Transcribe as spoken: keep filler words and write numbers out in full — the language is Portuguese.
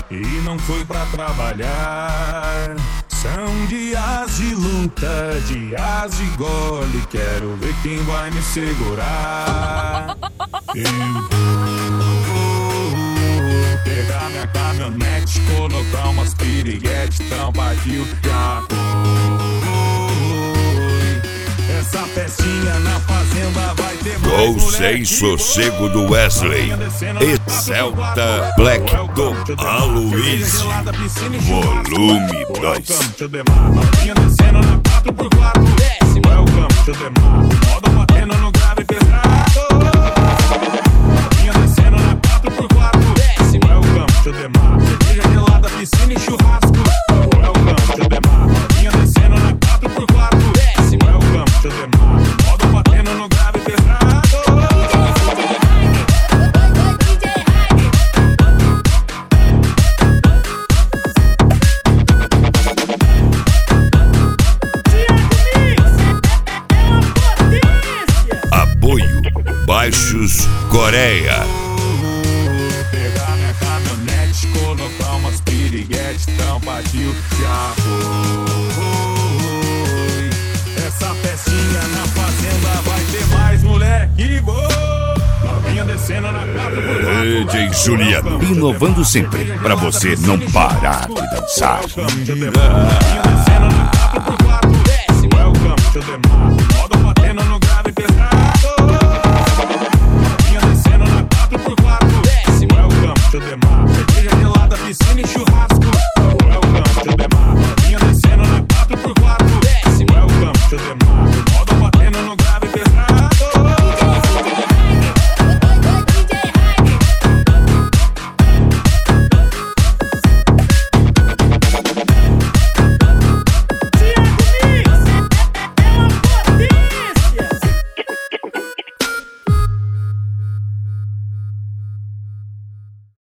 e não foi pra trabalhar. São dias de luta, dias de gole, quero ver quem vai me segurar. Eu vou pegar minha caminhonete, colocar umas piriguete, tampa aqui o carro. Essa festinha na fazenda vai ter mais Gol sem sossego do Wesley e Celta Black do Aloysio, volume dois. Welcome to the mar, novinha descendo na quatro por quatro. Welcome to the mar, moda batendo no grave pesado. Novinha descendo na quatro por quatro. Welcome to the mar, cerveja gelada, piscina e churrasco. Welcome to the mar, novinha descendo na quatro por quatro. Welcome to the mar, moda batendo no grave pesado. Apoio Baixos Coreia. Pegar minha caminhonete, colocar umas piriguete, tampa aqui o carro. Essa festinha na fazenda vai ter mais moleque bom. Novinha descendo na quatro por quatro. D J Juliano, inovando sempre pra você não parar de dançar. Novinha descendo na